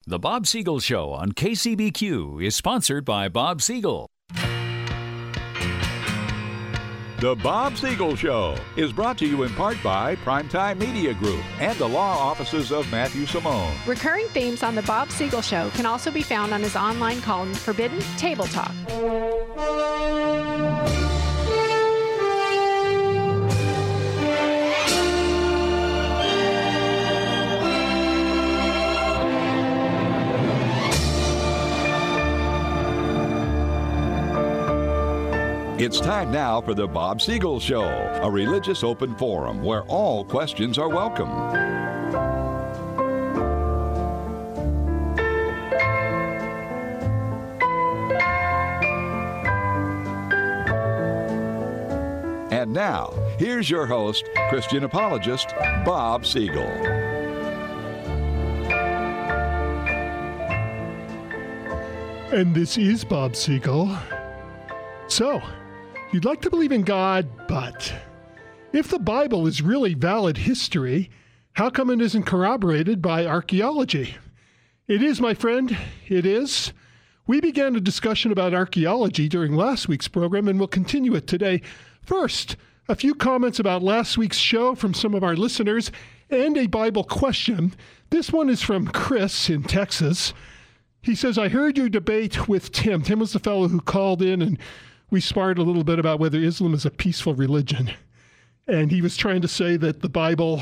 The Bob Siegel Show on KCBQ is sponsored by Bob Siegel. The Bob Siegel Show is brought to you in part by Primetime Media Group and the law offices of Matthew Simone. Recurring themes on The Bob Siegel Show can also be found on his online column, Forbidden Table Talk. It's time now for the Bob Siegel Show, a religious open forum where all questions are welcome. And now, here's your host, Christian apologist, Bob Siegel. And this is Bob Siegel. So, you'd like to believe in God, but if the Bible is really valid history, how come it isn't corroborated by archaeology? It is, my friend, it is. We began a discussion about archaeology during last week's program, and we'll continue it today. First, a few comments about last week's show from some of our listeners, and a Bible question. This one is from Chris in Texas. He says, I heard your debate with Tim. Tim was the fellow who called in, and we sparred a little bit about whether Islam is a peaceful religion. And he was trying to say that the Bible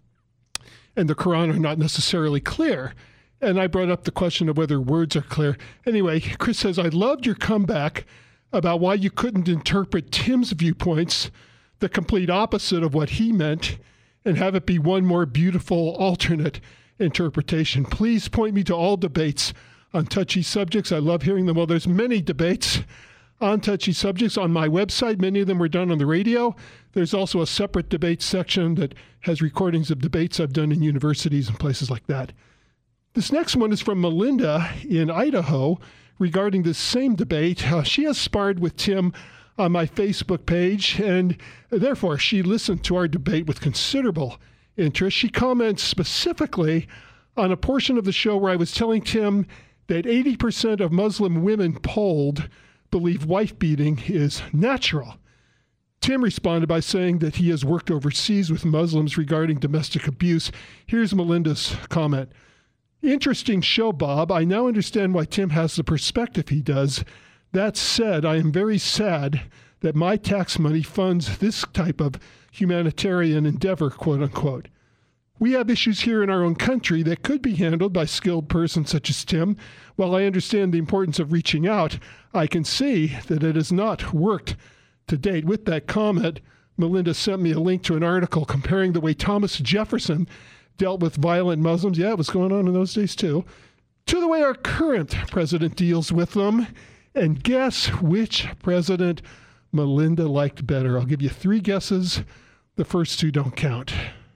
and the Quran are not necessarily clear. And I brought up the question of whether words are clear. Anyway, Chris says, I loved your comeback about why you couldn't interpret Tim's viewpoints the complete opposite of what he meant and have it be one more beautiful alternate interpretation. Please point me to all debates on touchy subjects. I love hearing them. Well, there's many debates on touchy subjects on my website. Many of them were done on the radio. There's also a separate debate section that has recordings of debates I've done in universities and places like that. This next one is from Melinda in Idaho regarding this same debate. She has sparred with Tim on my Facebook page, and therefore she listened to our debate with considerable interest. She comments specifically on a portion of the show where I was telling Tim that 80% of Muslim women polled believe wife beating is natural. Tim responded by saying that he has worked overseas with Muslims regarding domestic abuse. Here's Melinda's comment. Interesting show, Bob. I now understand why Tim has the perspective he does. That said, I am very sad that my tax money funds this type of humanitarian endeavor, quote unquote. We have issues here in our own country that could be handled by skilled persons such as Tim. While I understand the importance of reaching out, I can see that it has not worked to date. With that comment, Melinda sent me a link to an article comparing the way Thomas Jefferson dealt with violent Muslims, yeah, it was going on in those days too, to the way our current president deals with them. And guess which president Melinda liked better? I'll give you 3 guesses. The first 2 don't count.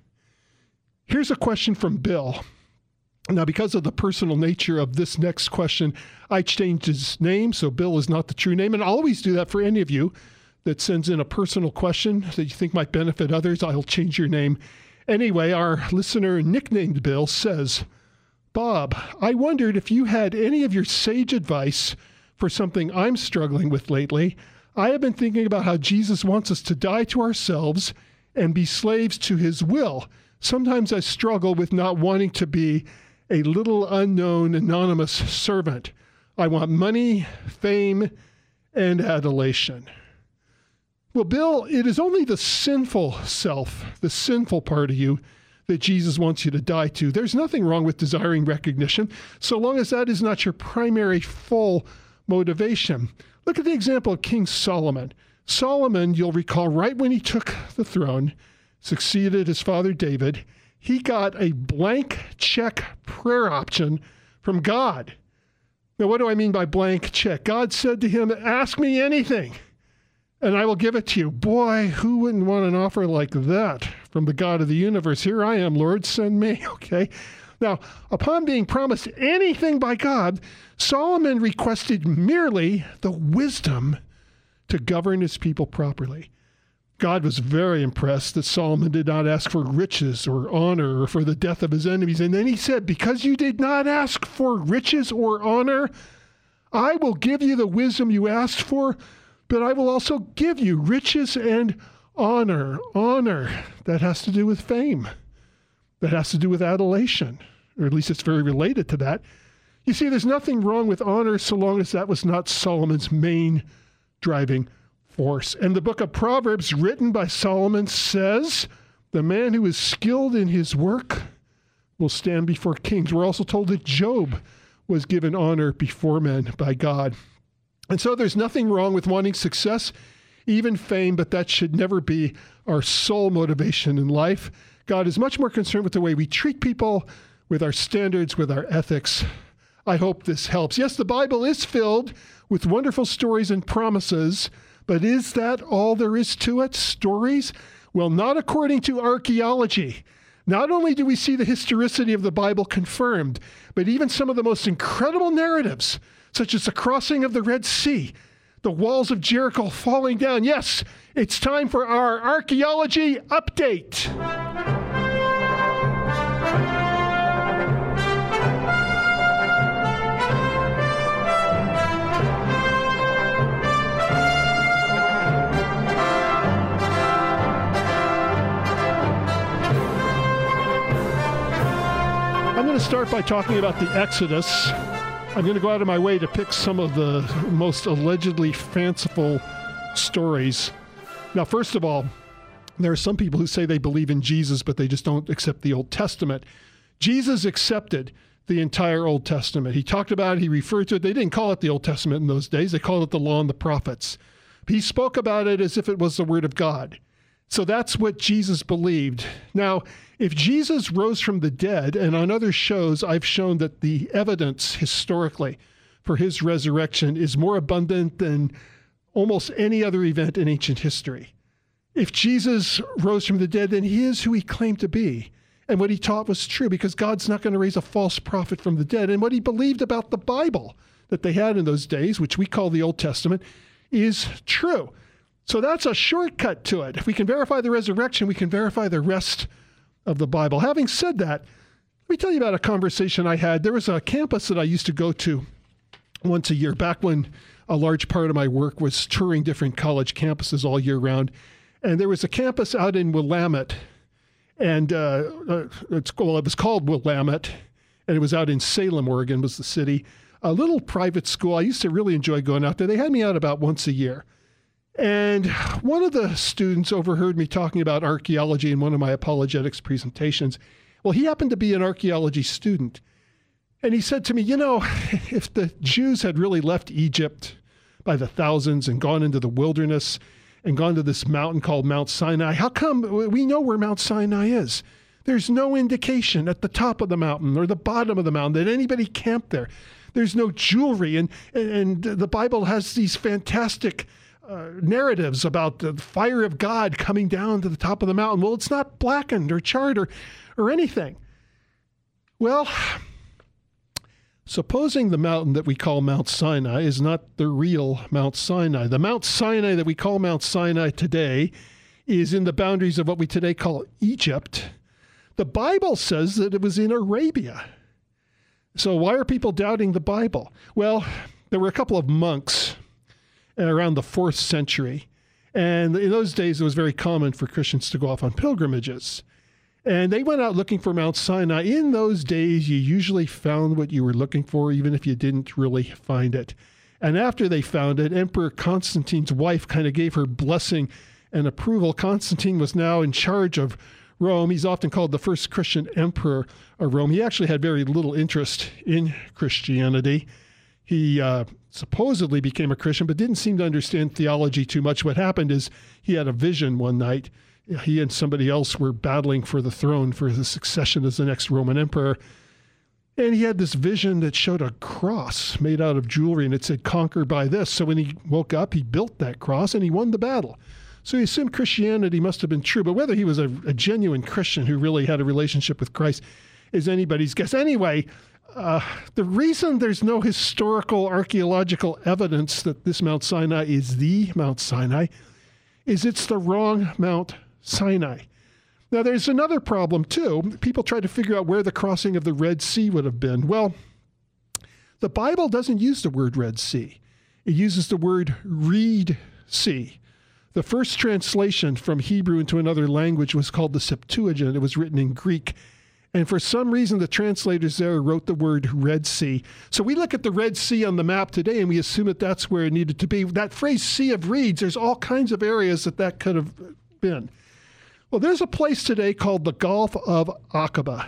Here's a question from Bill. Now, because of the personal nature of this next question, I changed his name, so Bill is not the true name. And I'll always do that for any of you that sends in a personal question that you think might benefit others. I'll change your name. Anyway, our listener nicknamed Bill says, Bob, I wondered if you had any of your sage advice for something I'm struggling with lately. I have been thinking about how Jesus wants us to die to ourselves and be slaves to his will. Sometimes I struggle with not wanting to be a little unknown anonymous servant. I want money, fame, and adulation. Well, Bill, it is only the sinful self, the sinful part of you, that Jesus wants you to die to. There's nothing wrong with desiring recognition, so long as that is not your primary full motivation. Look at the example of King Solomon. Solomon, you'll recall, right when he took the throne, succeeded his father David, he got a blank check prayer option from God. Now, what do I mean by blank check? God said to him, ask me anything, and I will give it to you. Boy, who wouldn't want an offer like that from the God of the universe? Here I am, Lord, send me, okay? Now, upon being promised anything by God, Solomon requested merely the wisdom to govern his people properly. God was very impressed that Solomon did not ask for riches or honor or for the death of his enemies. And then he said, because you did not ask for riches or honor, I will give you the wisdom you asked for, but I will also give you riches and honor. Honor, that has to do with fame. That has to do with adulation, or at least it's very related to that. You see, there's nothing wrong with honor so long as that was not Solomon's main driving force. And the book of Proverbs, written by Solomon, says, the man who is skilled in his work will stand before kings. We're also told that Job was given honor before men by God. And so there's nothing wrong with wanting success, even fame, but that should never be our sole motivation in life. God is much more concerned with the way we treat people, with our standards, with our ethics. I hope this helps. Yes, the Bible is filled with wonderful stories and promises, but is that all there is to it? Stories? Well, not according to archaeology. Not only do we see the historicity of the Bible confirmed, but even some of the most incredible narratives, such as the crossing of the Red Sea, the walls of Jericho falling down. Yes, it's time for our archaeology update. I'm going to start by talking about the Exodus. I'm going to go out of my way to pick some of the most allegedly fanciful stories. Now, first of all, there are some people who say they believe in Jesus, but they just don't accept the Old Testament. Jesus accepted the entire Old Testament. He talked about it, he referred to it. They didn't call it the Old Testament in those days. They called it the Law and the Prophets. He spoke about it as if it was the Word of God. So that's what Jesus believed. Now, if Jesus rose from the dead, and on other shows I've shown that the evidence historically for his resurrection is more abundant than almost any other event in ancient history. If Jesus rose from the dead, then he is who he claimed to be. And what he taught was true, because God's not going to raise a false prophet from the dead. And what he believed about the Bible that they had in those days, which we call the Old Testament, is true. So that's a shortcut to it. If we can verify the resurrection, we can verify the rest of the Bible. Having said that, let me tell you about a conversation I had. There was a campus that I used to go to once a year, back when a large part of my work was touring different college campuses all year round. And there was a campus out in Willamette, and it was called Willamette, and it was out in Salem, Oregon, was the city. A little private school. I used to really enjoy going out there. They had me out about once a year. And one of the students overheard me talking about archaeology in one of my apologetics presentations. Well, he happened to be an archaeology student. And he said to me, you know, if the Jews had really left Egypt by the thousands and gone into the wilderness and gone to this mountain called Mount Sinai, how come we know where Mount Sinai is? There's no indication at the top of the mountain or the bottom of the mountain that anybody camped there. There's no jewelry. And the Bible has these fantastic narratives about the fire of God coming down to the top of the mountain. Well, it's not blackened or charred or anything. Well, supposing the mountain that we call Mount Sinai is not the real Mount Sinai. The Mount Sinai that we call Mount Sinai today is in the boundaries of what we today call Egypt. The Bible says that it was in Arabia. So why are people doubting the Bible? Well, there were a couple of monks around the 4th century. And in those days, it was very common for Christians to go off on pilgrimages. And they went out looking for Mount Sinai. In those days, you usually found what you were looking for, even if you didn't really find it. And after they found it, Emperor Constantine's wife kind of gave her blessing and approval. Constantine was now in charge of Rome. He's often called the first Christian emperor of Rome. He actually had very little interest in Christianity. He supposedly became a Christian, but didn't seem to understand theology too much. What happened is he had a vision one night. He and somebody else were battling for the throne, for the succession as the next Roman emperor. And he had this vision that showed a cross made out of jewelry, and it said, "Conquer by this." So when he woke up, he built that cross, and he won the battle. So he assumed Christianity must have been true. But whether he was a genuine Christian who really had a relationship with Christ is anybody's guess. Anyway, the reason there's no historical archaeological evidence that this Mount Sinai is the Mount Sinai is it's the wrong Mount Sinai. Now, there's another problem, too. People try to figure out where the crossing of the Red Sea would have been. Well, the Bible doesn't use the word Red Sea. It uses the word Reed Sea. The first translation from Hebrew into another language was called the Septuagint. It was written in Greek. And for some reason, the translators there wrote the word Red Sea. So we look at the Red Sea on the map today, and we assume that that's where it needed to be. That phrase, Sea of Reeds, there's all kinds of areas that could have been. Well, there's a place today called the Gulf of Aqaba.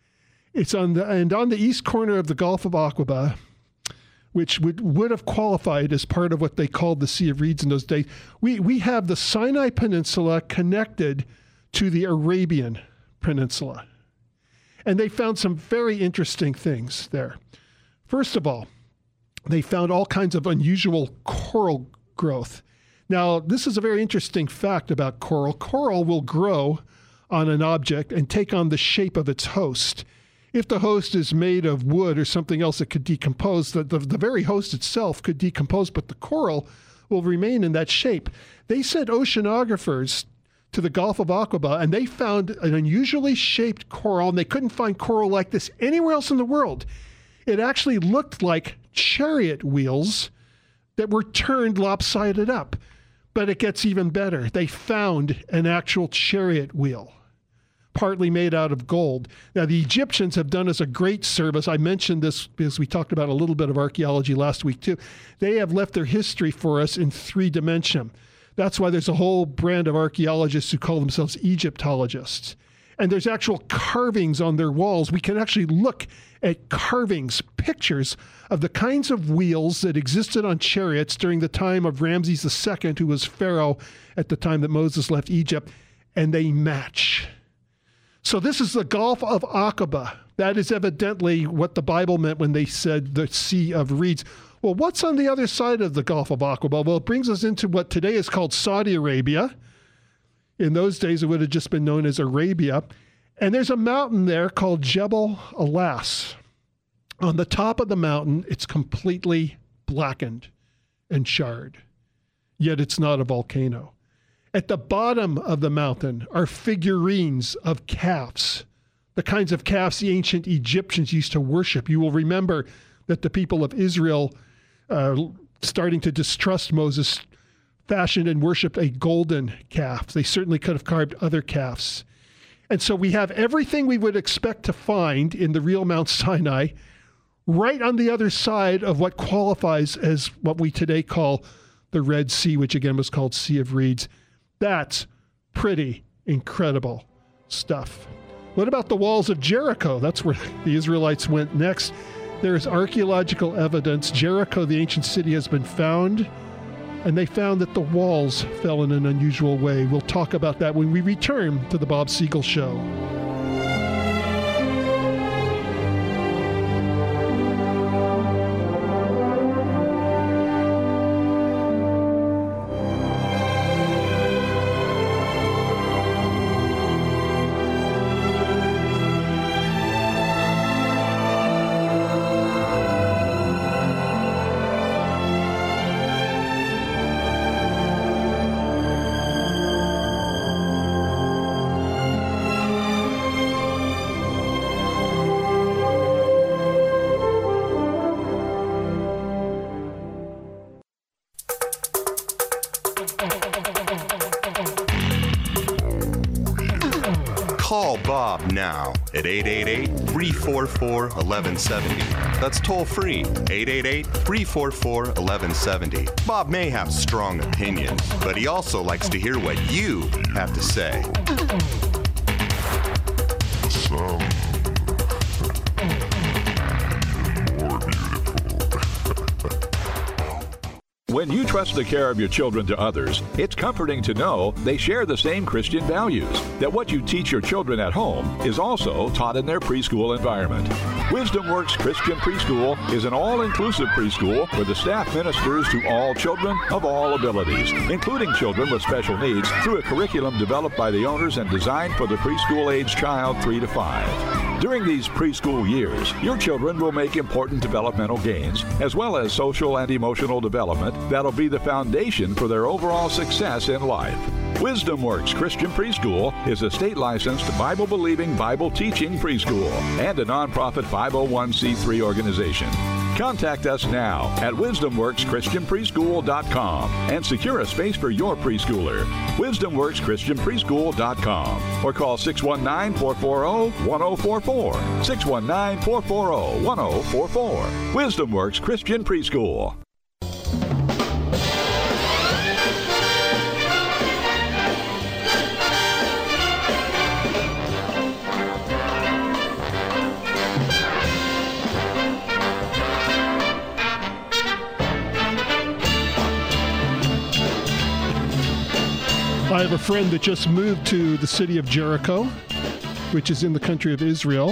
It's on the east corner of the Gulf of Aqaba, which would have qualified as part of what they called the Sea of Reeds in those days. We have the Sinai Peninsula connected to the Arabian Peninsula. And they found some very interesting things there. First of all, they found all kinds of unusual coral growth. Now, this is a very interesting fact about coral. Coral will grow on an object and take on the shape of its host. If the host is made of wood or something else that could decompose, the very host itself could decompose, but the coral will remain in that shape. They sent oceanographers to the Gulf of Aqaba, and they found an unusually shaped coral, and they couldn't find coral like this anywhere else in the world. It actually looked like chariot wheels that were turned lopsided up. But it gets even better. They found an actual chariot wheel, partly made out of gold. Now, the Egyptians have done us a great service. I mentioned this because we talked about a little bit of archaeology last week, too. They have left their history for us in 3 dimension. That's why there's a whole brand of archaeologists who call themselves Egyptologists. And there's actual carvings on their walls. We can actually look at carvings, pictures of the kinds of wheels that existed on chariots during the time of Ramses II, who was Pharaoh at the time that Moses left Egypt, and they match. So this is the Gulf of Aqaba. That is evidently what the Bible meant when they said the Sea of Reeds. Well, what's on the other side of the Gulf of Aqaba? Well, it brings us into what today is called Saudi Arabia. In those days, it would have just been known as Arabia. And there's a mountain there called Jebel Alas. On the top of the mountain, it's completely blackened and charred. Yet it's not a volcano. At the bottom of the mountain are figurines of calves, the kinds of calves the ancient Egyptians used to worship. You will remember that the people of Israel, starting to distrust Moses, fashioned and worshipped a golden calf. They certainly could have carved other calves. And so we have everything we would expect to find in the real Mount Sinai right on the other side of what qualifies as what we today call the Red Sea, which again was called Sea of Reeds. That's pretty incredible stuff. What about the walls of Jericho? That's where the Israelites went next. There is archaeological evidence. Jericho, the ancient city, has been found, and they found that the walls fell in an unusual way. We'll talk about that when we return to the Bob Siegel Show. Call Bob now at 888-344-1170. That's toll free, 888-344-1170. Bob may have strong opinions, but he also likes to hear what you have to say. When you trust the care of your children to others, it's comforting to know they share the same Christian values, that what you teach your children at home is also taught in their preschool environment. Wisdom Works Christian Preschool is an all-inclusive preschool where the staff ministers to all children of all abilities, including children with special needs, through a curriculum developed by the owners and designed for the preschool-age child 3 to 5. During these preschool years, your children will make important developmental gains, as well as social and emotional development that'll be the foundation for their overall success in life. Wisdom Works Christian Preschool is a state-licensed, Bible-believing, Bible-teaching preschool and a nonprofit 501c3 organization. Contact us now at wisdomworkschristianpreschool.com and secure a space for your preschooler. wisdomworkschristianpreschool.com or call 619-440-1044. 619-440-1044. Wisdom Works Christian Preschool. I have a friend that just moved to the city of Jericho, which is in the country of Israel.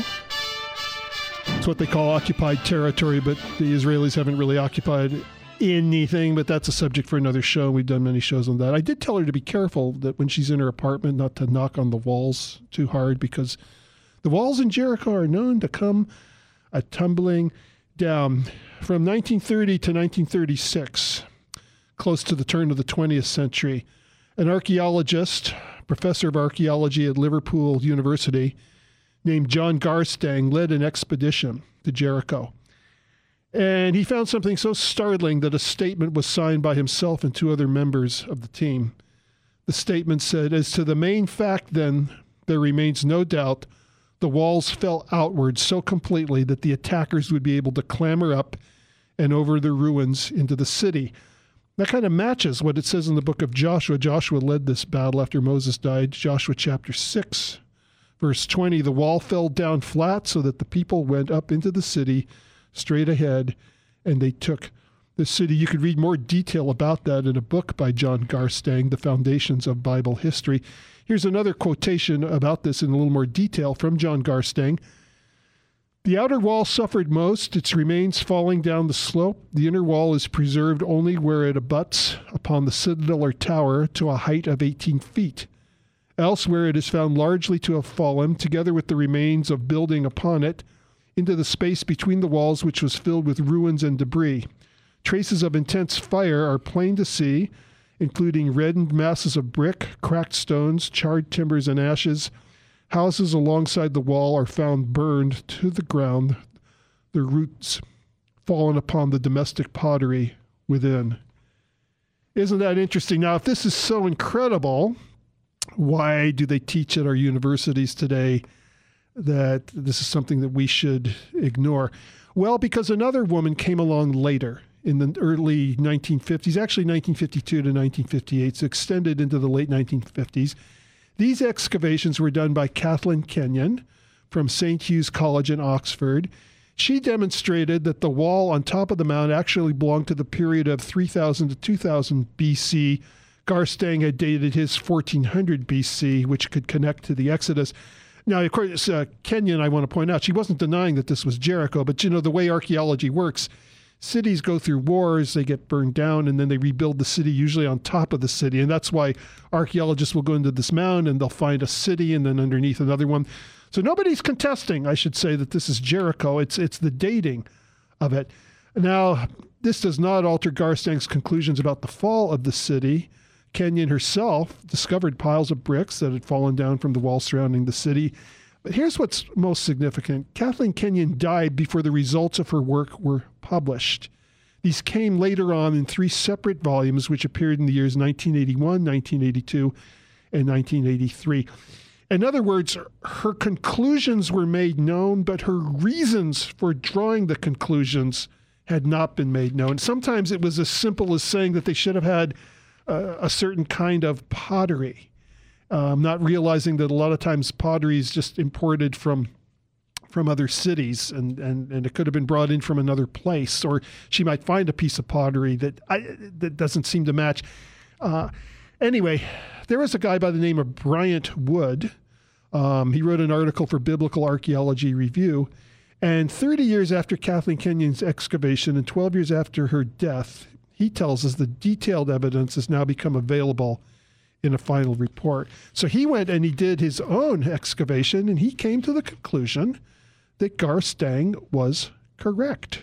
It's what they call occupied territory, but the Israelis haven't really occupied anything, but that's a subject for another show. We've done many shows on that. I did tell her to be careful that when she's in her apartment, not to knock on the walls too hard, because the walls in Jericho are known to come tumbling down. From 1930 to 1936, close to the turn of the 20th century, an archaeologist, professor of archaeology at Liverpool University, named John Garstang, led an expedition to Jericho. And he found something so startling that a statement was signed by himself and two other members of the team. The statement said, "As to the main fact, then, there remains no doubt the walls fell outward so completely that the attackers would be able to clamber up and over the ruins into the city." That kind of matches what it says in the book of Joshua. Joshua led this battle after Moses died. Joshua chapter 6, verse 20, "The wall fell down flat so that the people went up into the city straight ahead, and they took the city." You could read more detail about that in a book by John Garstang, The Foundations of Bible History. Here's another quotation about this in a little more detail from John Garstang. "The outer wall suffered most, its remains falling down the slope. The inner wall is preserved only where it abuts upon the citadel or tower to a height of 18 feet. Elsewhere it is found largely to have fallen, together with the remains of building upon it, into the space between the walls, which was filled with ruins and debris. Traces of intense fire are plain to see, including reddened masses of brick, cracked stones, charred timbers, and ashes. Houses alongside the wall are found burned to the ground, their roots fallen upon the domestic pottery within." Isn't that interesting? Now, if this is so incredible, why do they teach at our universities today that this is something that we should ignore? Well, because another woman came along later in the early 1950s, actually 1952 to 1958, so extended into the late 1950s. These excavations were done by Kathleen Kenyon from St. Hugh's College in Oxford. She demonstrated that the wall on top of the mound actually belonged to the period of 3000 to 2000 BC. Garstang had dated his 1400 BC, which could connect to the Exodus. Now, of course, Kenyon, I want to point out, she wasn't denying that this was Jericho, but you know, the way archaeology works, cities go through wars, they get burned down, and then they rebuild the city, usually on top of the city. And that's why archaeologists will go into this mound and they'll find a city and then underneath another one. So nobody's contesting, I should say, that this is Jericho. It's the dating of it. Now, this does not alter Garstang's conclusions about the fall of the city. Kenyon herself discovered piles of bricks that had fallen down from the wall surrounding the city. But here's what's most significant. Kathleen Kenyon died before the results of her work were published. These came later on in 3 separate volumes, which appeared in the years 1981, 1982, and 1983. In other words, her conclusions were made known, but her reasons for drawing the conclusions had not been made known. Sometimes it was as simple as saying that they should have had a certain kind of pottery. Not realizing that a lot of times pottery is just imported from other cities, and it could have been brought in from another place, or she might find a piece of pottery that doesn't seem to match. Anyway, there was a guy by the name of Bryant Wood. He wrote an article for Biblical Archaeology Review, and 30 years after Kathleen Kenyon's excavation and 12 years after her death, he tells us the detailed evidence has now become available in a final report. So he went and he did his own excavation, and he came to the conclusion that Garstang was correct.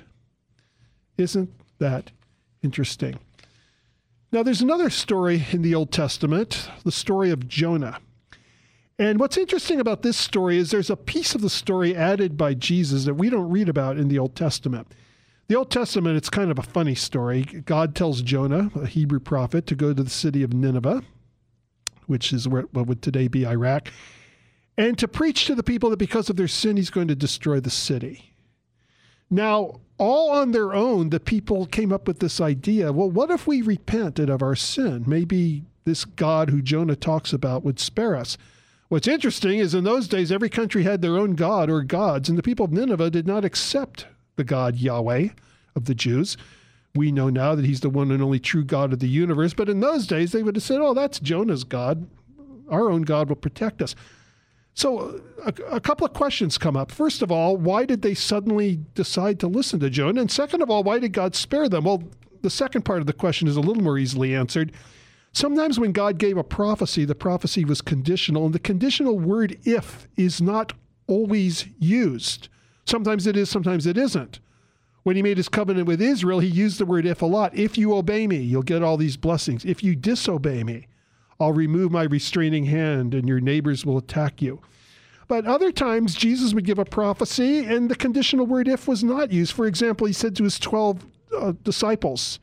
Isn't that interesting? Now, there's another story in the Old Testament, the story of Jonah. And what's interesting about this story is there's a piece of the story added by Jesus that we don't read about in the Old Testament. The Old Testament, it's kind of a funny story. God tells Jonah, a Hebrew prophet, to go to the city of Nineveh, which is what would today be Iraq, and to preach to the people that because of their sin, he's going to destroy the city. Now, all on their own, the people came up with this idea, well, what if we repented of our sin? Maybe this God who Jonah talks about would spare us. What's interesting is in those days, every country had their own god or gods, and the people of Nineveh did not accept the God Yahweh of the Jews. We know now that he's the one and only true God of the universe, but in those days, they would have said, oh, that's Jonah's God. Our own God will protect us. So a couple of questions come up. First of all, why did they suddenly decide to listen to Jonah? And second of all, why did God spare them? Well, the second part of the question is a little more easily answered. Sometimes when God gave a prophecy, the prophecy was conditional, and the conditional word if is not always used. Sometimes it is, sometimes it isn't. When he made his covenant with Israel, he used the word if a lot. If you obey me, you'll get all these blessings. If you disobey me, I'll remove my restraining hand and your neighbors will attack you. But other times, Jesus would give a prophecy and the conditional word if was not used. For example, he said to his 12 disciples,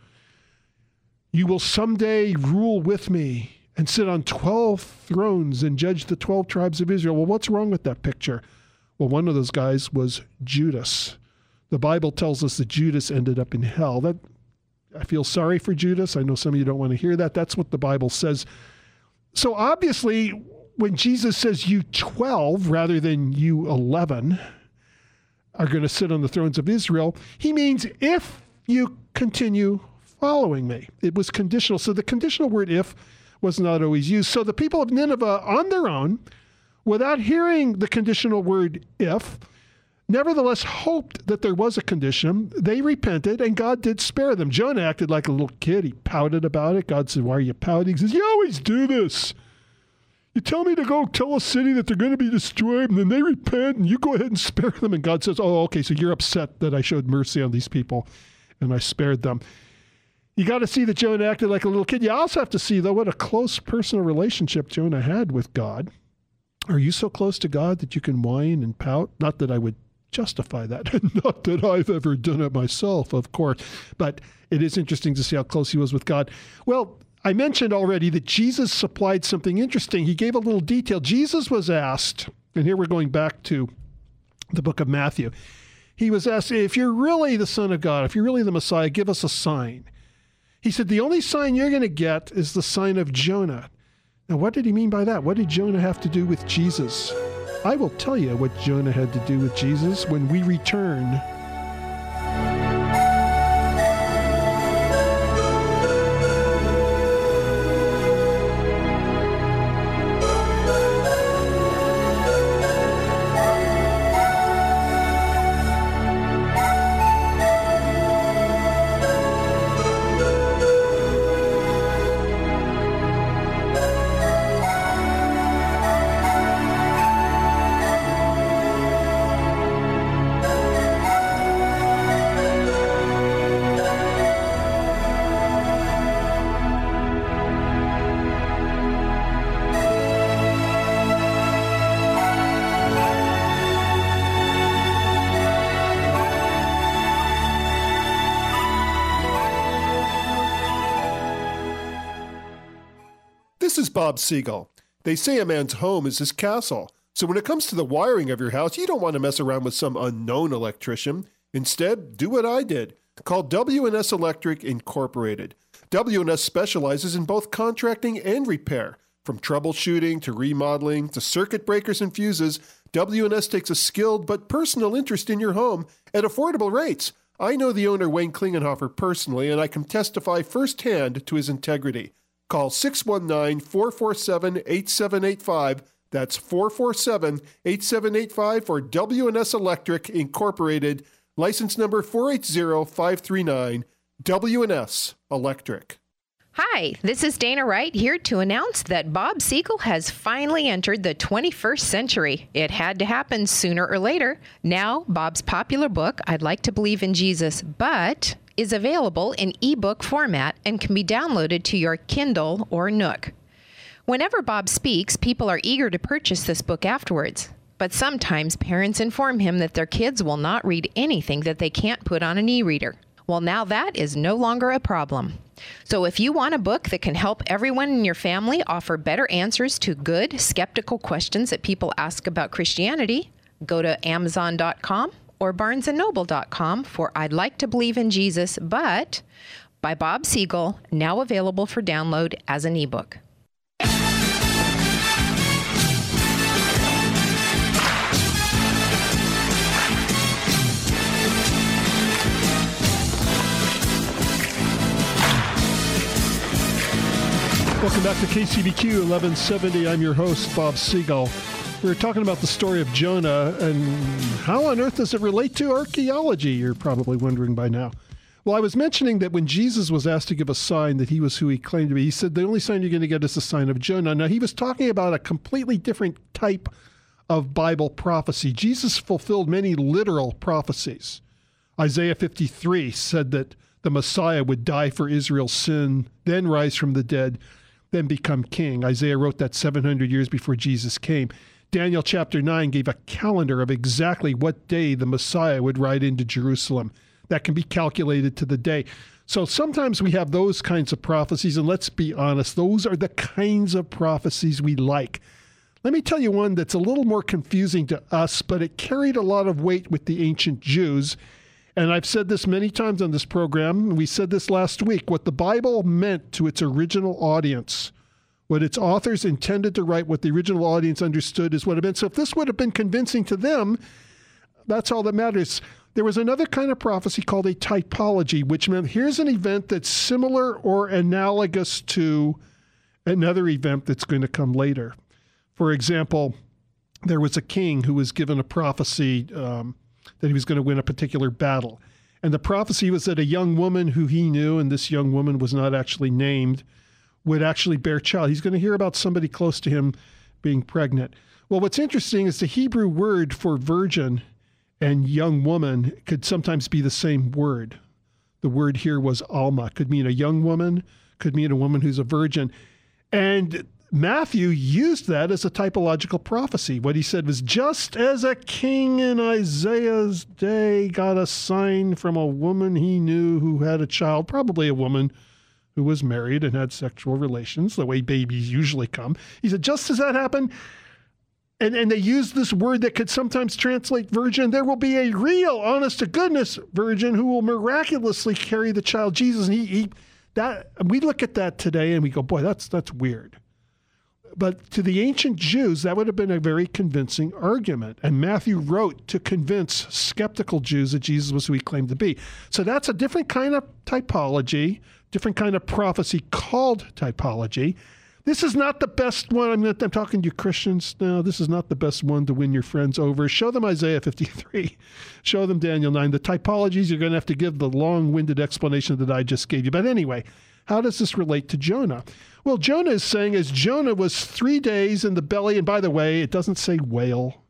you will someday rule with me and sit on 12 thrones and judge the 12 tribes of Israel. Well, what's wrong with that picture? Well, one of those guys was Judas. The Bible tells us that Judas ended up in hell. I feel sorry for Judas. I know some of you don't want to hear that. That's what the Bible says. So obviously, when Jesus says you 12 rather than you 11 are going to sit on the thrones of Israel, he means if you continue following me. It was conditional. So the conditional word if was not always used. So the people of Nineveh on their own, without hearing the conditional word if, nevertheless hoped that there was a condition. They repented, and God did spare them. Jonah acted like a little kid. He pouted about it. God said, why are you pouting? He says, you always do this. You tell me to go tell a city that they're going to be destroyed, and then they repent, and you go ahead and spare them. And God says, oh, okay, so you're upset that I showed mercy on these people, and I spared them. You got to see that Jonah acted like a little kid. You also have to see, though, what a close personal relationship Jonah had with God. Are you so close to God that you can whine and pout? Not that I would justify that. Not that I've ever done it myself, of course. But it is interesting to see how close he was with God. Well, I mentioned already that Jesus supplied something interesting. He gave a little detail. Jesus was asked, and here we're going back to the book of Matthew. He was asked, if you're really the Son of God, if you're really the Messiah, give us a sign. He said, the only sign you're going to get is the sign of Jonah. Now, what did he mean by that? What did Jonah have to do with Jesus? I will tell you what Jonah had to do with Jesus when we return. This is Bob Siegel. They say a man's home is his castle. So when it comes to the wiring of your house, you don't want to mess around with some unknown electrician. Instead, do what I did. Call W&S Electric Incorporated. W&S specializes in both contracting and repair. From troubleshooting to remodeling to circuit breakers and fuses, W&S takes a skilled but personal interest in your home at affordable rates. I know the owner, Wayne Klingenhofer, personally, and I can testify firsthand to his integrity. Call 619-447-8785. That's 447-8785 for W&S Electric Incorporated. License number 480539. W&S Electric. Hi, this is Dana Wright here to announce that Bob Siegel has finally entered the 21st century. It had to happen sooner or later. Now, Bob's popular book, I'd Like to Believe in Jesus, But, is available in ebook format and can be downloaded to your Kindle or Nook. Whenever Bob speaks, people are eager to purchase this book afterwards. But sometimes parents inform him that their kids will not read anything that they can't put on an e-reader. Well, now that is no longer a problem. So if you want a book that can help everyone in your family offer better answers to good, skeptical questions that people ask about Christianity, go to Amazon.com or BarnesandNoble.com for I'd Like to Believe in Jesus, But, by Bob Siegel, now available for download as an ebook. Welcome back to KCBQ 1170. I'm your host, Bob Siegel. We're talking about the story of Jonah and how on earth does it relate to archaeology, you're probably wondering by now. Well, I was mentioning that when Jesus was asked to give a sign that he was who he claimed to be, he said, the only sign you're going to get is the sign of Jonah. Now, he was talking about a completely different type of Bible prophecy. Jesus fulfilled many literal prophecies. Isaiah 53 said that the Messiah would die for Israel's sin, then rise from the dead, then become king. Isaiah wrote that 700 years before Jesus came. Daniel chapter 9 gave a calendar of exactly what day the Messiah would ride into Jerusalem. That can be calculated to the day. So sometimes we have those kinds of prophecies, and let's be honest, those are the kinds of prophecies we like. Let me tell you one that's a little more confusing to us, but it carried a lot of weight with the ancient Jews. And I've said this many times on this program. We said this last week. What the Bible meant to its original audience, what its authors intended to write, what the original audience understood is what it meant. So if this would have been convincing to them, that's all that matters. There was another kind of prophecy called a typology, which meant here's an event that's similar or analogous to another event that's going to come later. For example, there was a king who was given a prophecy that he was going to win a particular battle. And the prophecy was that a young woman who he knew, and this young woman was not actually named, would actually bear a child. He's going to hear about somebody close to him being pregnant. Well, what's interesting is the Hebrew word for virgin and young woman could sometimes be the same word. The word here was alma, could mean a young woman, could mean a woman who's a virgin. And Matthew used that as a typological prophecy. What he said was, just as a king in Isaiah's day got a sign from a woman he knew who had a child, probably a woman who was married and had sexual relations, the way babies usually come. He said, just as that happened, and they used this word that could sometimes translate virgin, there will be a real, honest-to-goodness virgin who will miraculously carry the child Jesus. And we look at that today and we go, boy, that's weird. But to the ancient Jews, that would have been a very convincing argument. And Matthew wrote to convince skeptical Jews that Jesus was who he claimed to be. So that's a different kind of typology, different kind of prophecy called typology. This is not the best one. I'm talking to you Christians now. This is not the best one to win your friends over. Show them Isaiah 53. Show them Daniel 9. The typologies, you're going to have to give the long-winded explanation that I just gave you. But anyway, how does this relate to Jonah? Well, Jonah is saying as Jonah was 3 days in the belly, and by the way, it doesn't say whale.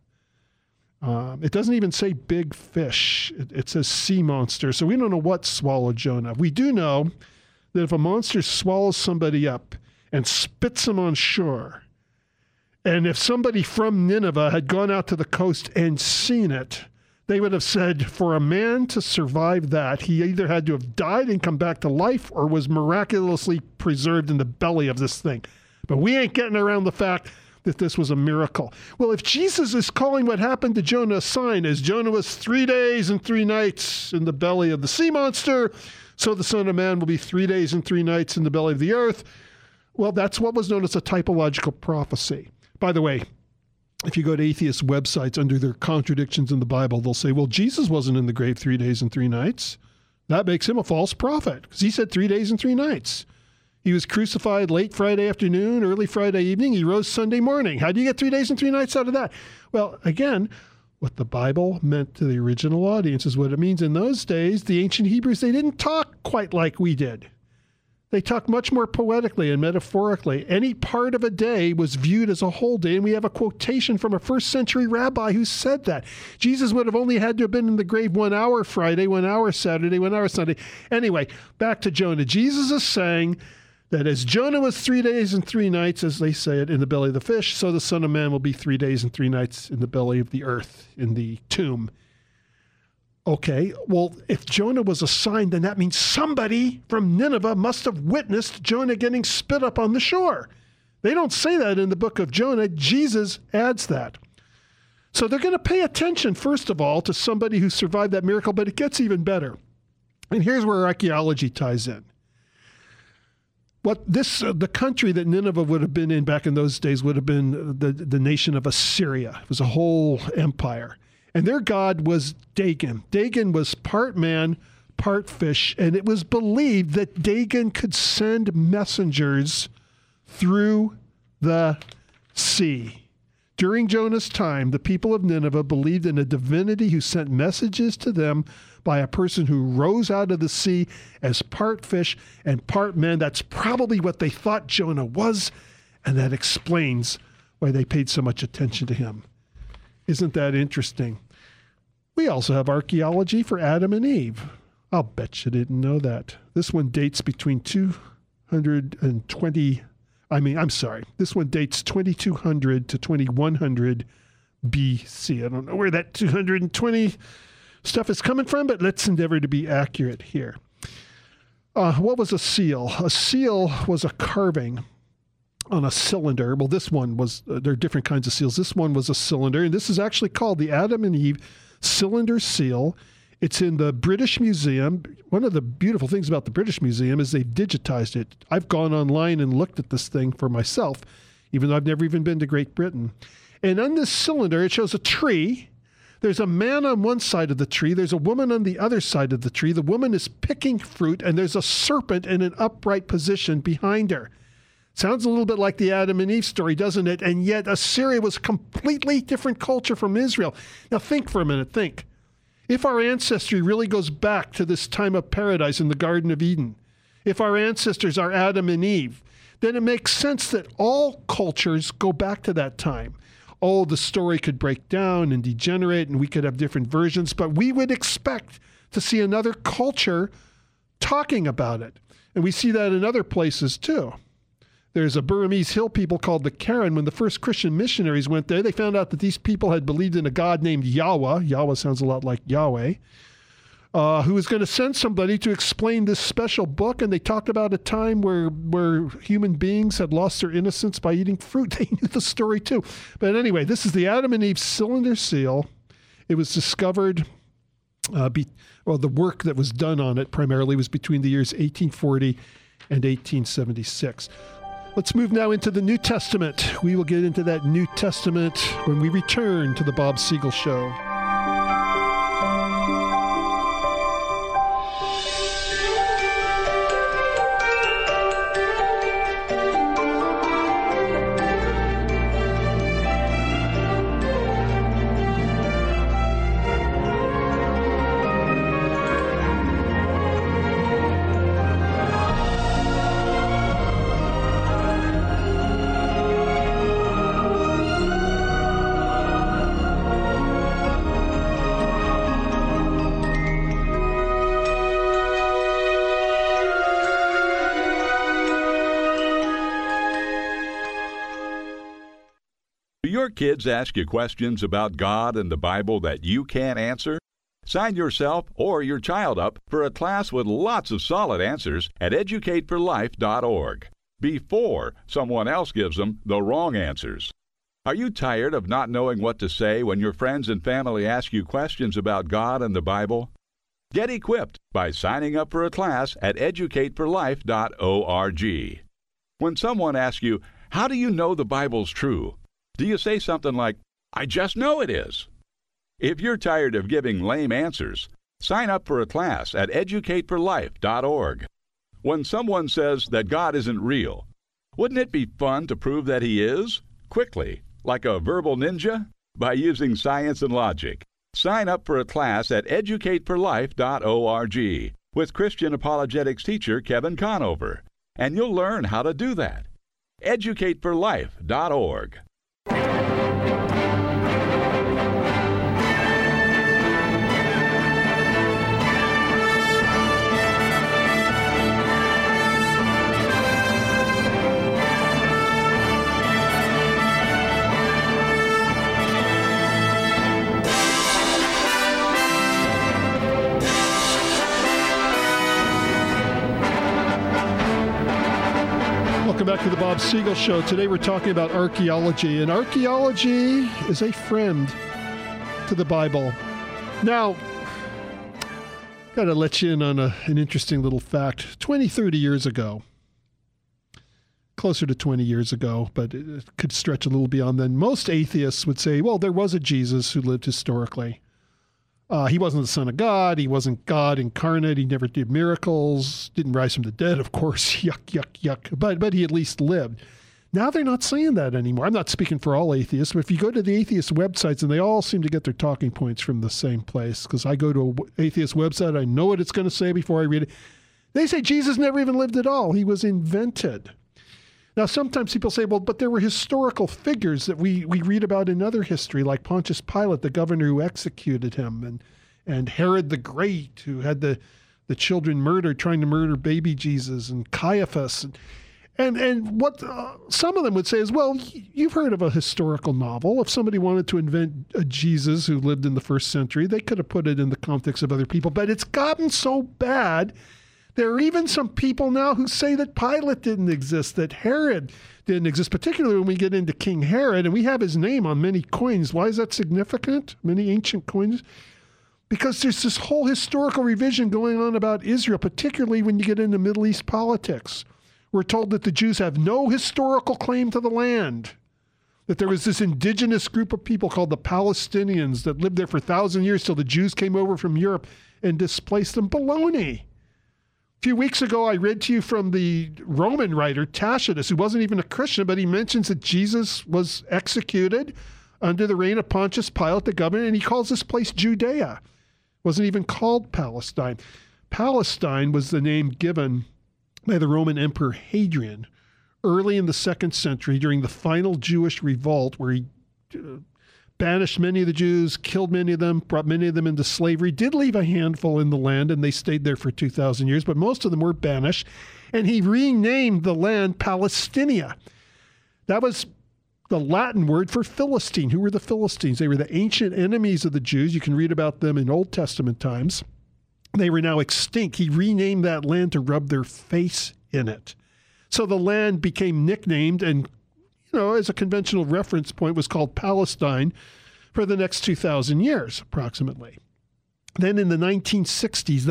It doesn't even say big fish. It says sea monster. So we don't know what swallowed Jonah. We do know that if a monster swallows somebody up and spits them on shore, and if somebody from Nineveh had gone out to the coast and seen it, they would have said, for a man to survive that, he either had to have died and come back to life or was miraculously preserved in the belly of this thing. But we ain't getting around the fact that this was a miracle. Well, if Jesus is calling what happened to Jonah a sign, as Jonah was 3 days and 3 nights in the belly of the sea monster, so the Son of Man will be 3 days and 3 nights in the belly of the earth. Well, that's what was known as a typological prophecy. By the way, if you go to atheist websites under their contradictions in the Bible, they'll say, well, Jesus wasn't in the grave 3 days and 3 nights. That makes him a false prophet because he said 3 days and 3 nights. He was crucified late Friday afternoon, early Friday evening. He rose Sunday morning. How do you get 3 days and 3 nights out of that? Well, again, what the Bible meant to the original audience is what it means. In those days, the ancient Hebrews, they didn't talk quite like we did. They talk much more poetically and metaphorically. Any part of a day was viewed as a whole day, and we have a quotation from a first-century rabbi who said that. Jesus would have only had to have been in the grave 1 hour Friday, 1 hour Saturday, 1 hour Sunday. Anyway, back to Jonah. Jesus is saying that as Jonah was 3 days and 3 nights, as they say it, in the belly of the fish, so the Son of Man will be 3 days and 3 nights in the belly of the earth, in the tomb. Okay, well, if Jonah was a sign, then that means somebody from Nineveh must have witnessed Jonah getting spit up on the shore. They don't say that in the book of Jonah. Jesus adds that. So they're going to pay attention, first of all, to somebody who survived that miracle, but it gets even better. And here's where archaeology ties in. The country that Nineveh would have been in back in those days would have been the nation of Assyria. It was a whole empire. And their god was Dagon. Dagon was part man, part fish, and it was believed that Dagon could send messengers through the sea. During Jonah's time, the people of Nineveh believed in a divinity who sent messages to them by a person who rose out of the sea as part fish and part man. That's probably what they thought Jonah was, and that explains why they paid so much attention to him. Isn't that interesting? We also have archaeology for Adam and Eve. I'll bet you didn't know that. This one dates between 2200 to 2100 BC. I don't know where that 220 stuff is coming from, but let's endeavor to be accurate here. What was a seal? A seal was a carving on a cylinder. Well, this one was, there are different kinds of seals. This one was a cylinder, and this is actually called the Adam and Eve cylinder seal. It's in the British Museum. One of the beautiful things about the British Museum is they've digitized it. I've gone online and looked at this thing for myself, even though I've never even been to Great Britain. And on this cylinder, it shows a tree. There's a man on one side of the tree. There's a woman on the other side of the tree. The woman is picking fruit, and there's a serpent in an upright position behind her. Sounds a little bit like the Adam and Eve story, doesn't it? And yet Assyria was a completely different culture from Israel. Now think for a minute, think. If our ancestry really goes back to this time of paradise in the Garden of Eden, if our ancestors are Adam and Eve, then it makes sense that all cultures go back to that time. Oh, the story could break down and degenerate, and we could have different versions, but we would expect to see another culture talking about it. And we see that in other places too. There's a Burmese hill people called the Karen. When the first Christian missionaries went there, they found out that these people had believed in a god named Yahweh. Yahweh sounds a lot like Yahweh. Who was going to send somebody to explain this special book. And they talked about a time where human beings had lost their innocence by eating fruit. They knew the story too. But anyway, this is the Adam and Eve cylinder seal. It was discovered, the work that was done on it primarily was between the years 1840 and 1876. Let's move now into the New Testament. We will get into that New Testament when we return to the Bob Siegel Show. Do your kids ask you questions about God and the Bible that you can't answer? Sign yourself or your child up for a class with lots of solid answers at educateforlife.org before someone else gives them the wrong answers. Are you tired of not knowing what to say when your friends and family ask you questions about God and the Bible? Get equipped by signing up for a class at educateforlife.org. When someone asks you, "How do you know the Bible's true?" do you say something like, "I just know it is"? If you're tired of giving lame answers, sign up for a class at educateforlife.org. When someone says that God isn't real, wouldn't it be fun to prove that He is? Quickly, like a verbal ninja? By using science and logic. Sign up for a class at educateforlife.org with Christian apologetics teacher Kevin Conover. and you'll learn how to do that. EducateForLife.org. Welcome back to the Bob Siegel Show. Today we're talking about archaeology, and archaeology is a friend to the Bible. Now, got to let you in on an interesting little fact. 20, 30 years ago, closer to 20 years ago, but it could stretch a little beyond then, most atheists would say, well, there was a Jesus who lived historically. He wasn't the Son of God. He wasn't God incarnate. He never did miracles. Didn't rise from the dead, of course. Yuck, yuck, yuck. But he at least lived. Now they're not saying that anymore. I'm not speaking for all atheists, but if you go to the atheist websites, and they all seem to get their talking points from the same place, because I go to an atheist website, I know what it's going to say before I read it. They say Jesus never even lived at all. He was invented. Now, sometimes people say, well, but there were historical figures that we read about in other history, like Pontius Pilate, the governor who executed him, and Herod the Great, who had the children murdered, trying to murder baby Jesus, and Caiaphas. And what some of them would say is, well, you've heard of a historical novel. If somebody wanted to invent a Jesus who lived in the first century, they could have put it in the context of other people. But it's gotten so bad. There are even some people now who say that Pilate didn't exist, that Herod didn't exist, particularly when we get into King Herod, and we have his name on many coins. Why is that significant? Many ancient coins? Because there's this whole historical revision going on about Israel, particularly when you get into Middle East politics. We're told that the Jews have no historical claim to the land, that there was this indigenous group of people called the Palestinians that lived there for 1,000 years till the Jews came over from Europe and displaced them. Baloney. A few weeks ago, I read to you from the Roman writer Tacitus, who wasn't even a Christian, but he mentions that Jesus was executed under the reign of Pontius Pilate, the governor, and he calls this place Judea. It wasn't even called Palestine. Palestine was the name given by the Roman Emperor Hadrian early in the 2nd century during the final Jewish revolt, where he banished many of the Jews, killed many of them, brought many of them into slavery, did leave a handful in the land, and they stayed there for 2,000 years, but most of them were banished. And he renamed the land Palestinia. That was the Latin word for Philistine. Who were the Philistines? They were the ancient enemies of the Jews. You can read about them in Old Testament times. They were now extinct. He renamed that land to rub their face in it. So the land became nicknamed and, as a conventional reference point, was called Palestine for the next 2,000 years, approximately. Then in the 1960s,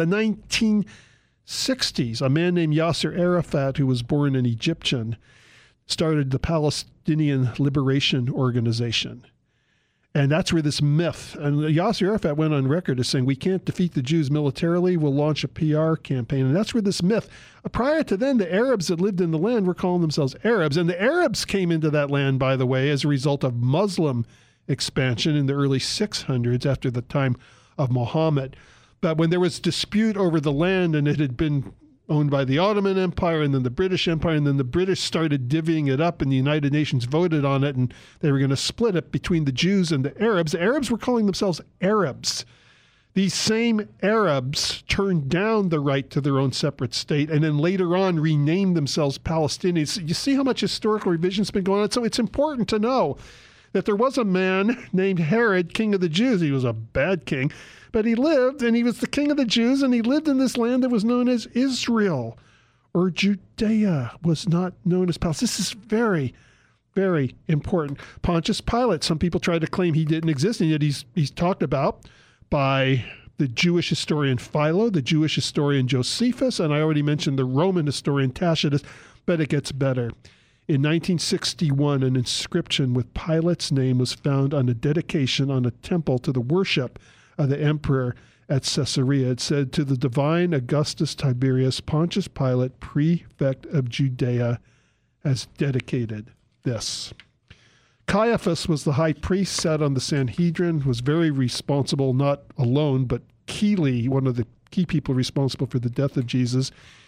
a man named Yasser Arafat, who was born an Egyptian, started the Palestinian Liberation Organization. And that's where this myth, and Yasser Arafat went on record as saying, we can't defeat the Jews militarily, we'll launch a PR campaign. And that's where this myth, prior to then, the Arabs that lived in the land were calling themselves Arabs. And the Arabs came into that land, by the way, as a result of Muslim expansion in the early 600s after the time of Muhammad. But when there was dispute over the land and it had been owned by the Ottoman Empire and then the British Empire, and then the British started divvying it up and the United Nations voted on it, and they were going to split it between the Jews and the Arabs. The Arabs were calling themselves Arabs. These same Arabs turned down the right to their own separate state and then later on renamed themselves Palestinians. You see how much historical revision's been going on? So it's important to know that there was a man named Herod, king of the Jews. He was a bad king. But he lived, and he was the king of the Jews, and he lived in this land that was known as Israel, or Judea, was not known as Palestine. This is very, very important. Pontius Pilate, some people try to claim he didn't exist, and yet he's talked about by the Jewish historian Philo, the Jewish historian Josephus, and I already mentioned the Roman historian Tacitus, but it gets better. In 1961, an inscription with Pilate's name was found on a dedication on a temple to the worship of the emperor at Caesarea. It said, to the divine Augustus Tiberius, Pontius Pilate, prefect of Judea, has dedicated this. Caiaphas was the high priest, sat on the Sanhedrin, was very responsible, not alone, but keyly, one of the key people responsible for the death of Jesus.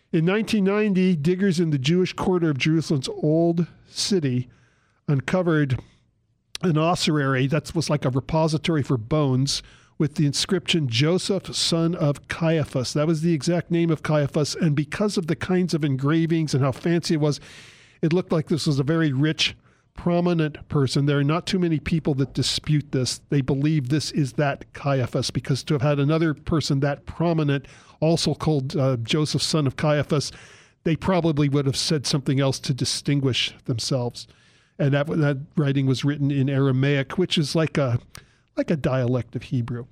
In 1990, diggers in the Jewish quarter of Jerusalem's Old City uncovered an ossuary that was like a repository for bones with the inscription, Joseph, son of Caiaphas. That was the exact name of Caiaphas. And because of the kinds of engravings and how fancy it was, it looked like this was a very rich, prominent person. There are not too many people that dispute this. They believe this is that Caiaphas, because to have had another person that prominent, also called Joseph, son of Caiaphas, they probably would have said something else to distinguish themselves. And that writing was written in Aramaic, which is like a dialect of Hebrew.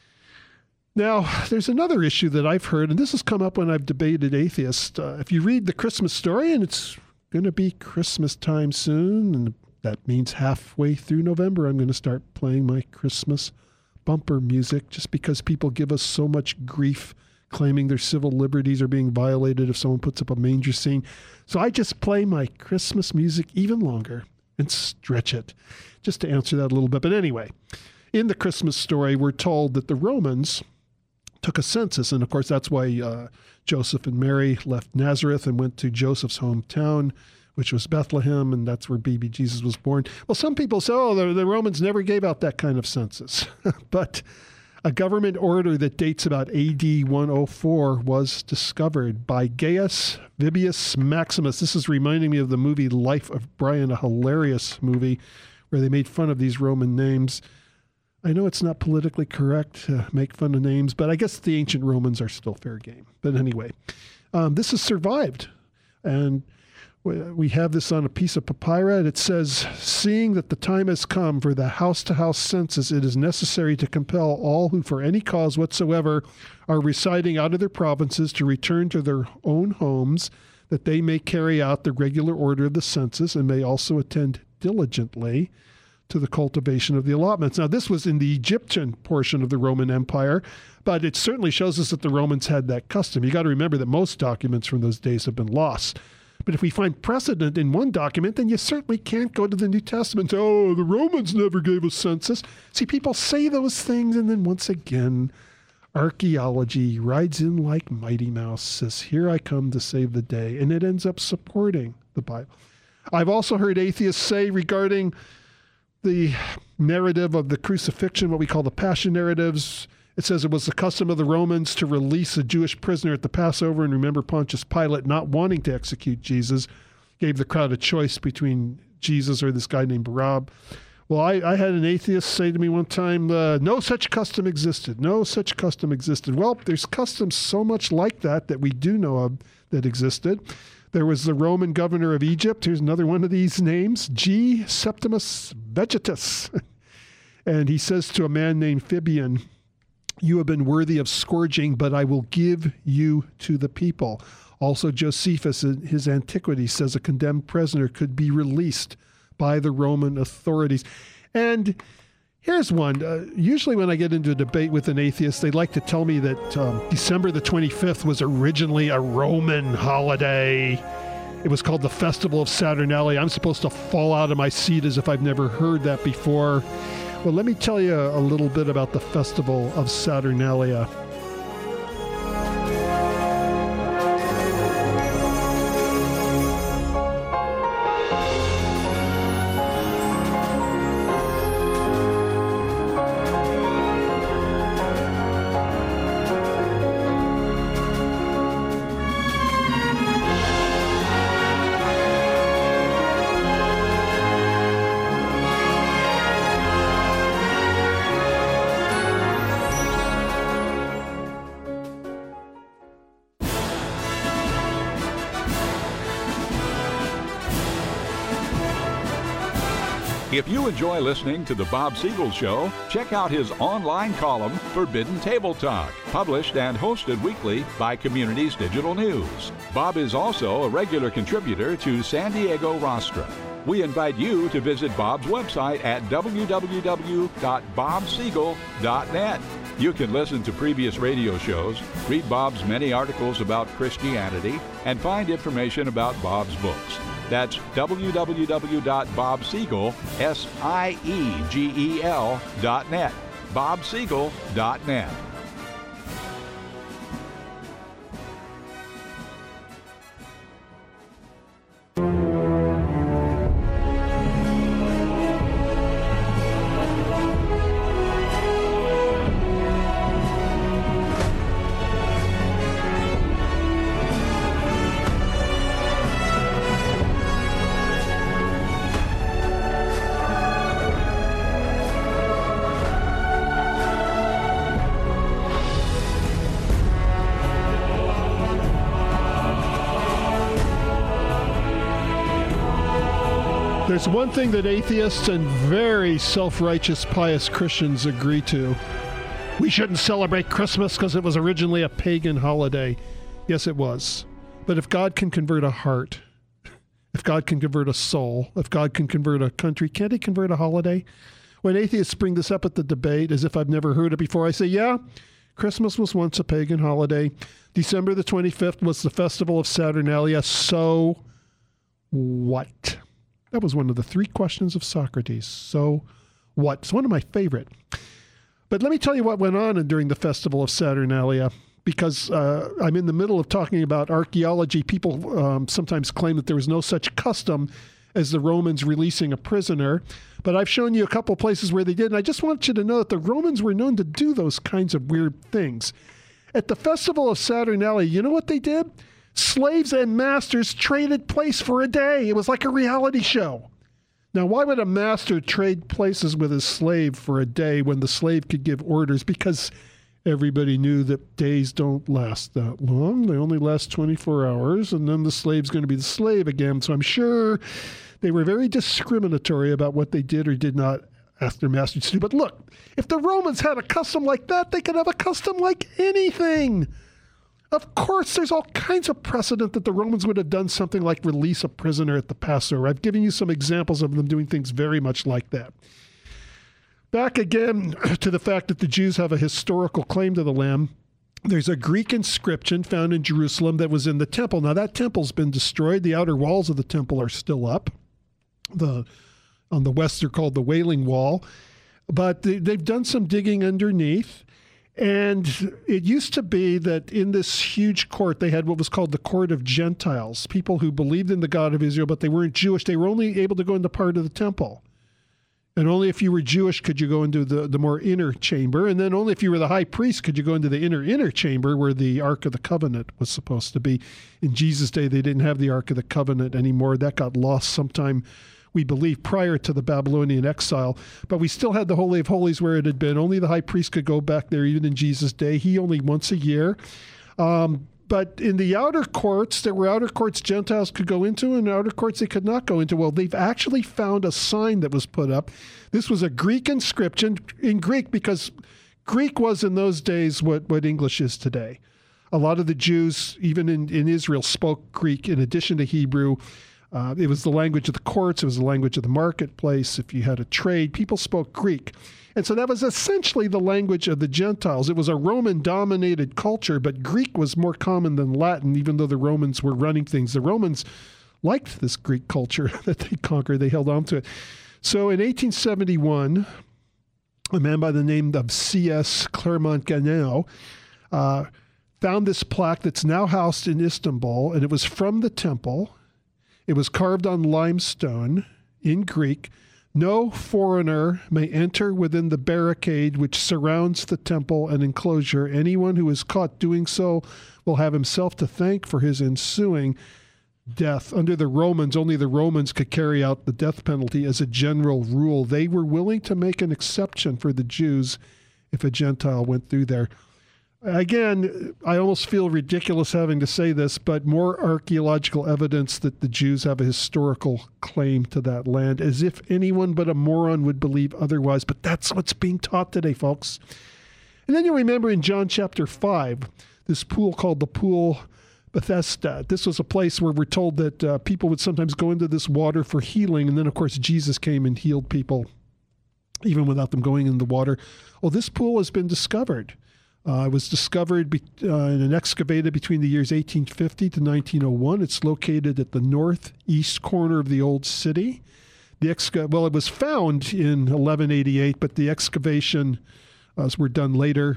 Now, there's another issue that I've heard, and this has come up when I've debated atheists. If you read the Christmas story, and it's going to be Christmas time soon, and that means halfway through November, I'm going to start playing my Christmas bumper music just because people give us so much grief claiming their civil liberties are being violated if someone puts up a manger scene. So I just play my Christmas music even longer and stretch it just to answer that a little bit. But anyway, in the Christmas story, we're told that the Romans took a census. And of course, that's why Joseph and Mary left Nazareth and went to Joseph's hometown, which was Bethlehem, and that's where baby Jesus was born. Well, some people say, oh, the Romans never gave out that kind of census. But a government order that dates about AD 104 was discovered by Gaius Vibius Maximus. This is reminding me of the movie Life of Brian, a hilarious movie where they made fun of these Roman names. I know it's not politically correct to make fun of names, but I guess the ancient Romans are still fair game. But anyway, this has survived. And we have this on a piece of papyrus, and it says, seeing that the time has come for the house-to-house census, it is necessary to compel all who for any cause whatsoever are residing out of their provinces to return to their own homes, that they may carry out the regular order of the census and may also attend diligently to the cultivation of the allotments. Now, this was in the Egyptian portion of the Roman Empire, but it certainly shows us that the Romans had that custom. You got to remember that most documents from those days have been lost. But if we find precedent in one document, then you certainly can't go to the New Testament and say, oh, the Romans never gave a census. See, people say those things, and then once again, archaeology rides in like Mighty Mouse, says, here I come to save the day, and it ends up supporting the Bible. I've also heard atheists say regarding the narrative of the crucifixion, what we call the Passion narratives, it says it was the custom of the Romans to release a Jewish prisoner at the Passover. And remember, Pontius Pilate, not wanting to execute Jesus, gave the crowd a choice between Jesus or this guy named Barabbas. Well, I had an atheist say to me one time, no such custom existed. No such custom existed. Well, there's customs so much like that that we do know of that existed. There was the Roman governor of Egypt. Here's another one of these names, G. Septimus Vegetus. And he says to a man named Fabian, you have been worthy of scourging, but I will give you to the people. Also, Josephus, in his Antiquity, says a condemned prisoner could be released by the Roman authorities. And here's one. Usually when I get into a debate with an atheist, they like to tell me that December the 25th was originally a Roman holiday. It was called the Festival of Saturnalia. I'm supposed to fall out of my seat as if I've never heard that before. Well, let me tell you a little bit about the Festival of Saturnalia. If you enjoy listening to The Bob Siegel Show, check out his online column, Forbidden Table Talk, published and hosted weekly by Communities Digital News. Bob is also a regular contributor to San Diego Rostra. We invite you to visit Bob's website at www.bobsiegel.net. You can listen to previous radio shows, read Bob's many articles about Christianity, and find information about Bob's books. That's www.bobsiegel.net. bobsiegel.net. There's one thing that atheists and very self-righteous, pious Christians agree to. We shouldn't celebrate Christmas because it was originally a pagan holiday. Yes, it was. But if God can convert a heart, if God can convert a soul, if God can convert a country, can't he convert a holiday? When atheists bring this up at the debate, as if I've never heard it before, I say, yeah, Christmas was once a pagan holiday. December the 25th was the festival of Saturnalia. So what? That was one of the 3 questions of Socrates. So what? It's one of my favorite. But let me tell you what went on during the festival of Saturnalia, because I'm in the middle of talking about archaeology. People sometimes claim that there was no such custom as the Romans releasing a prisoner. But I've shown you a couple places where they did. And I just want you to know that the Romans were known to do those kinds of weird things. At the festival of Saturnalia, you know what they did? Slaves and masters traded place for a day. It was like a reality show. Now, why would a master trade places with his slave for a day when the slave could give orders? Because everybody knew that days don't last that long. They only last 24 hours, and then the slave's going to be the slave again. So I'm sure they were very discriminatory about what they did or did not ask their masters to do. But look, if the Romans had a custom like that, they could have a custom like anything. Of course, there's all kinds of precedent that the Romans would have done something like release a prisoner at the Passover. I've given you some examples of them doing things very much like that. Back again to the fact that the Jews have a historical claim to the Lamb. There's a Greek inscription found in Jerusalem that was in the temple. Now, that temple's been destroyed. The outer walls of the temple are still up. On the west, they're called the Wailing Wall. But they've done some digging underneath. And it used to be that in this huge court, they had what was called the Court of Gentiles, people who believed in the God of Israel, but they weren't Jewish. They were only able to go into part of the temple. And only if you were Jewish could you go into the more inner chamber. And then only if you were the high priest could you go into the inner chamber where the Ark of the Covenant was supposed to be. In Jesus' day, they didn't have the Ark of the Covenant anymore. That got lost sometime, we believe, prior to the Babylonian exile. But we still had the Holy of Holies where it had been. Only the high priest could go back there even in Jesus' day. He only once a year. But in the outer courts, there were outer courts Gentiles could go into and outer courts they could not go into. Well, they've actually found a sign that was put up. This was a Greek inscription in Greek because Greek was in those days what English is today. A lot of the Jews, even in Israel, spoke Greek in addition to Hebrew. It was the language of the courts. It was the language of the marketplace. If you had a trade, people spoke Greek. And so that was essentially the language of the Gentiles. It was a Roman-dominated culture, but Greek was more common than Latin, even though the Romans were running things. The Romans liked this Greek culture that they conquered. They held on to it. So in 1871, a man by the name of C.S. Clermont-Ganneau found this plaque that's now housed in Istanbul, and it was from the temple. It was carved on limestone in Greek. No foreigner may enter within the barricade which surrounds the temple and enclosure. Anyone who is caught doing so will have himself to thank for his ensuing death. Under the Romans, only the Romans could carry out the death penalty as a general rule. They were willing to make an exception for the Jews if a Gentile went through there. Again, I almost feel ridiculous having to say this, but more archaeological evidence that the Jews have a historical claim to that land, as if anyone but a moron would believe otherwise. But that's what's being taught today, folks. And then you remember in John chapter 5, this pool called the Pool Bethesda. This was a place where we're told that people would sometimes go into this water for healing. And then, of course, Jesus came and healed people even without them going in the water. Well, this pool has been discovered. It was discovered and excavated between the years 1850 to 1901. It's located at the northeast corner of the old city. It was found in 1188, but the excavation were done later.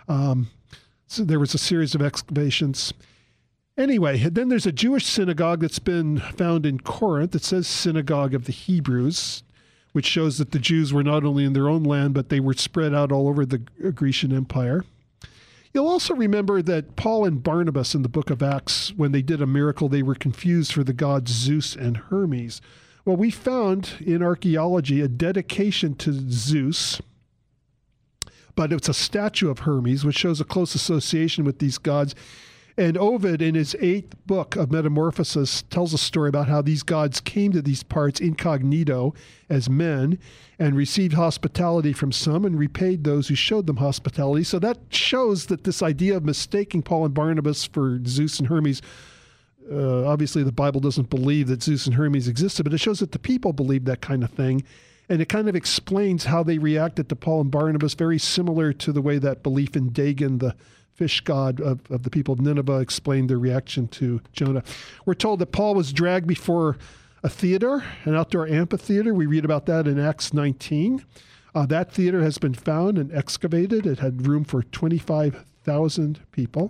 So there was a series of excavations. Anyway, then there's a Jewish synagogue that's been found in Corinth. It says Synagogue of the Hebrews, which shows that the Jews were not only in their own land, but they were spread out all over the Grecian Empire. You'll also remember that Paul and Barnabas in the book of Acts, when they did a miracle, they were confused for the gods Zeus and Hermes. Well, we found in archaeology a dedication to Zeus, but it's a statue of Hermes, which shows a close association with these gods. And Ovid, in his 8th book of Metamorphosis, tells a story about how these gods came to these parts incognito as men and received hospitality from some and repaid those who showed them hospitality. So that shows that this idea of mistaking Paul and Barnabas for Zeus and Hermes, obviously the Bible doesn't believe that Zeus and Hermes existed, but it shows that the people believed that kind of thing. And it kind of explains how they reacted to Paul and Barnabas, very similar to the way that belief in Dagon, the fish god of the people of Nineveh, explained their reaction to Jonah. We're told that Paul was dragged before a theater, an outdoor amphitheater. We read about that in Acts 19. That theater has been found and excavated. It had room for 25,000 people.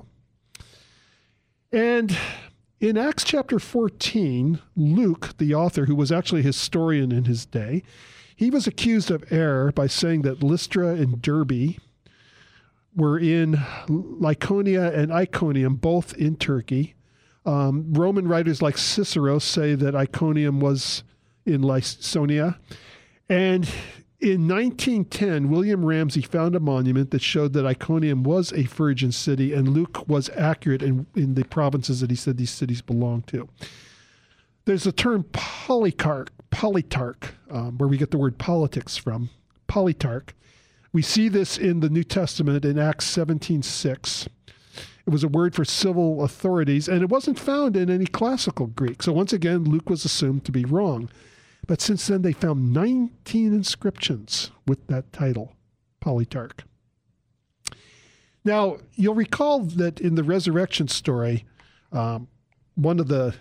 And in Acts chapter 14, Luke, the author, who was actually a historian in his day, he was accused of error by saying that Lystra and Derbe were in Lycaonia and Iconium, both in Turkey. Roman writers like Cicero say that Iconium was in Lycaonia. And in 1910, William Ramsay found a monument that showed that Iconium was a virgin city, and Luke was accurate in the provinces that he said these cities belonged to. There's the term politarch, where we get the word politics from, politarch. We see this in the New Testament in Acts 17:6. It was a word for civil authorities, and it wasn't found in any classical Greek. So once again, Luke was assumed to be wrong. But since then, they found 19 inscriptions with that title, politarch. Now, you'll recall that in the resurrection story, one of the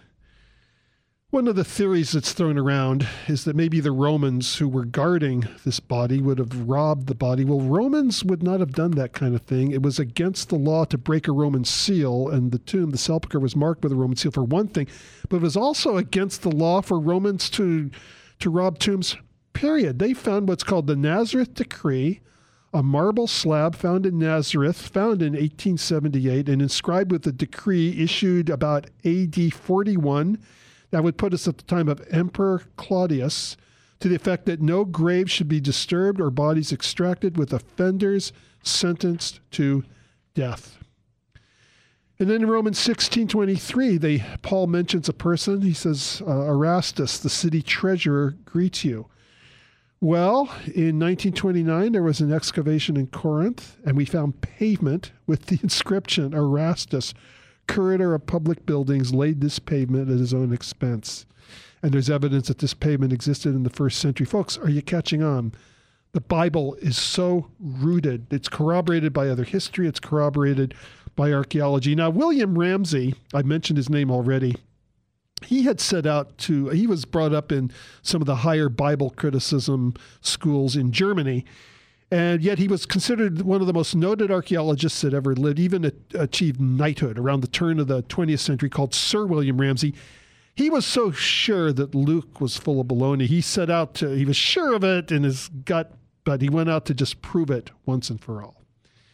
theories that's thrown around is that maybe the Romans who were guarding this body would have robbed the body. Well, Romans would not have done that kind of thing. It was against the law to break a Roman seal, and the tomb, the sepulcher, was marked with a Roman seal for one thing, but it was also against the law for Romans to rob tombs, period. They found what's called the Nazareth Decree, a marble slab found in Nazareth, found in 1878, and inscribed with a decree issued about AD 41. That would put us at the time of Emperor Claudius, to the effect that no grave should be disturbed or bodies extracted, with offenders sentenced to death. And then in Romans 16:23, Paul mentions a person. He says, Erastus, the city treasurer, greets you. Well, in 1929, there was an excavation in Corinth, and we found pavement with the inscription, Erastus, curator of public buildings, laid this pavement at his own expense. And there's evidence that this pavement existed in the first century. Folks, are you catching on? The Bible is so rooted. It's corroborated by other history. It's corroborated by archaeology. Now, William Ramsay, I mentioned his name already. He was brought up in some of the higher Bible criticism schools in Germany. And yet he was considered one of the most noted archaeologists that ever lived, even achieved knighthood around the turn of the 20th century, called Sir William Ramsay. He was so sure that Luke was full of baloney. He was sure of it in his gut, but he went out to just prove it once and for all.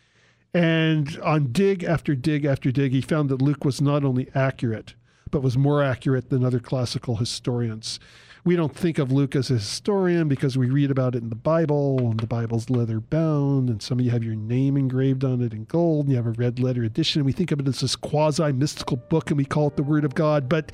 And on dig after dig after dig, he found that Luke was not only accurate, but was more accurate than other classical historians. We don't think of Luke as a historian because we read about it in the Bible, and the Bible's leather bound, and some of you have your name engraved on it in gold, and you have a red letter edition, and we think of it as this quasi-mystical book, and we call it the Word of God. But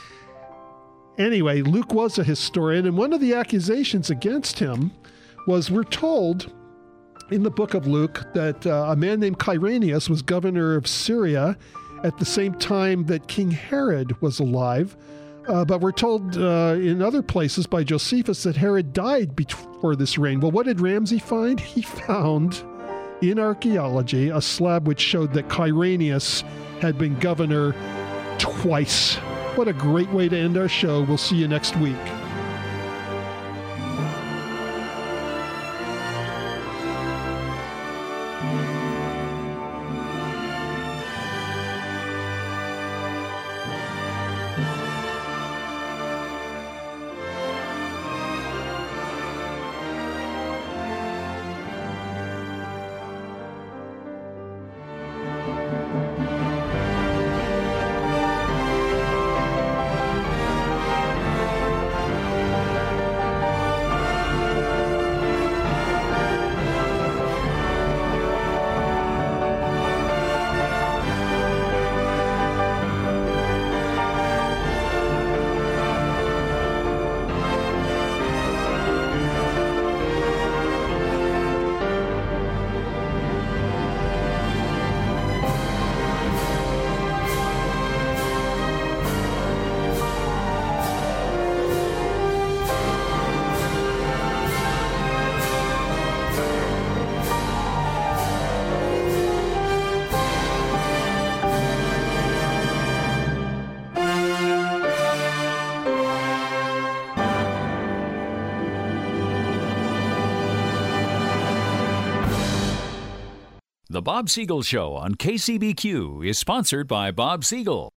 anyway, Luke was a historian, and one of the accusations against him was, we're told in the book of Luke that a man named Quirinius was governor of Syria at the same time that King Herod was alive. But we're told in other places by Josephus that Herod died before this reign. Well, what did Ramsay find? He found in archaeology a slab which showed that Quirinius had been governor twice. What a great way to end our show. We'll see you next week. The Bob Siegel Show on KCBQ is sponsored by Bob Siegel.